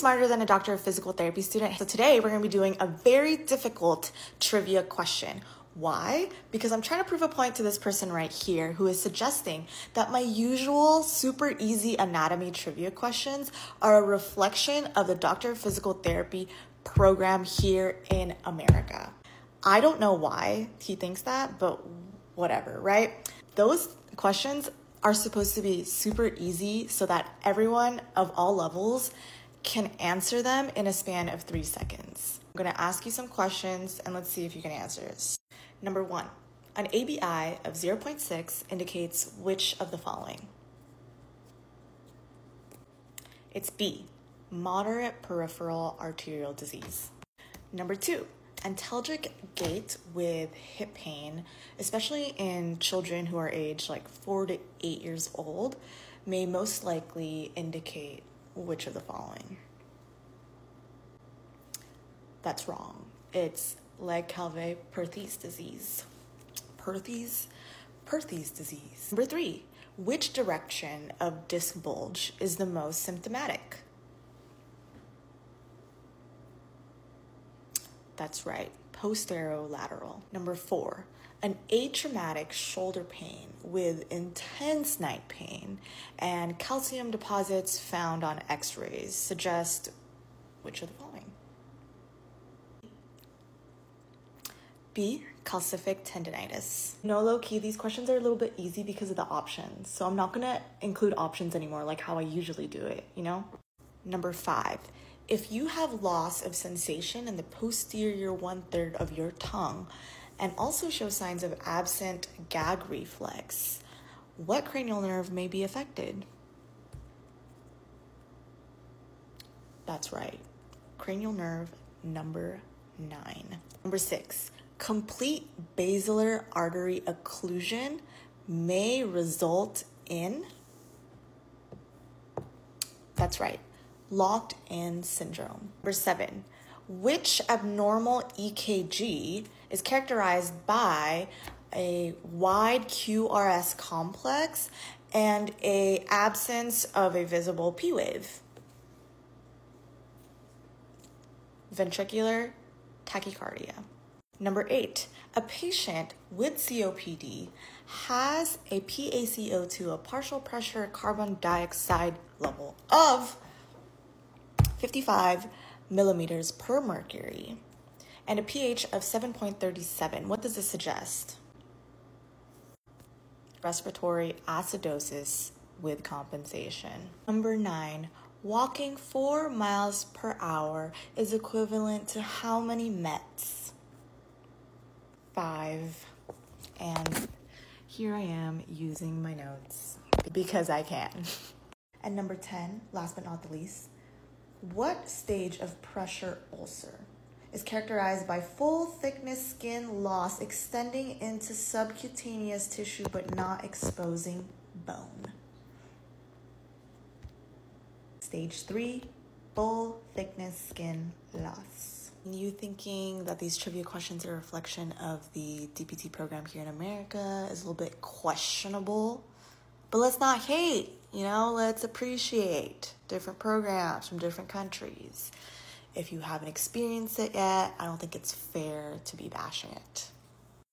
smarter than a doctor of physical therapy student. So today we're going to be doing a very difficult trivia question. Why? Because I'm trying to prove a point to this person right here who is suggesting that my usual super easy anatomy trivia questions are a reflection of the Doctor of Physical Therapy program here in America. I don't know why he thinks that, but whatever, right? Those questions are supposed to be super easy so that everyone of all levels can answer them in a span of 3 seconds. I'm going to ask you some questions and let's see if you can answer this. Number 1, an ABI of 0.6 indicates which of the following? It's B, moderate peripheral arterial disease. Number 2, antalgic gait with hip pain, especially in children who are aged like 4 to 8 years old, may most likely indicate which of the following? That's wrong. It's Legg-Calvé-Perthes disease. Perthes disease. Number 3, which direction of disc bulge is the most symptomatic? That's right, posterolateral. Number 4, an atraumatic shoulder pain with intense night pain and calcium deposits found on x-rays suggest which of the following? B, calcific tendinitis. No, low-key, these questions are a little bit easy because of the options. So I'm not gonna include options anymore like how I usually do it, you know? Number 5, if you have loss of sensation in the posterior 1/3 of your tongue and also show signs of absent gag reflex, what cranial nerve may be affected? That's right, cranial nerve number 9. Number 6, complete basilar artery occlusion may result in, that's right, locked-in syndrome. Number 7, which abnormal EKG is characterized by a wide QRS complex and an absence of a visible P wave? Ventricular tachycardia. Number 8, a patient with COPD has a PaCO2, a partial pressure carbon dioxide level of 55 millimeters per mercury and a pH of 7.37. What does this suggest? Respiratory acidosis with compensation. Number 9, walking 4 miles per hour is equivalent to how many METs? 5. And here I am using my notes because I can. And number 10, last but not the least, what stage of pressure ulcer is characterized by full thickness skin loss extending into subcutaneous tissue but not exposing bone? Stage 3, full thickness skin loss. You thinking that these trivia questions are a reflection of the DPT program here in America is a little bit questionable, but let's not hate, let's appreciate different programs from different countries. If you haven't experienced it yet, I don't think it's fair to be bashing it.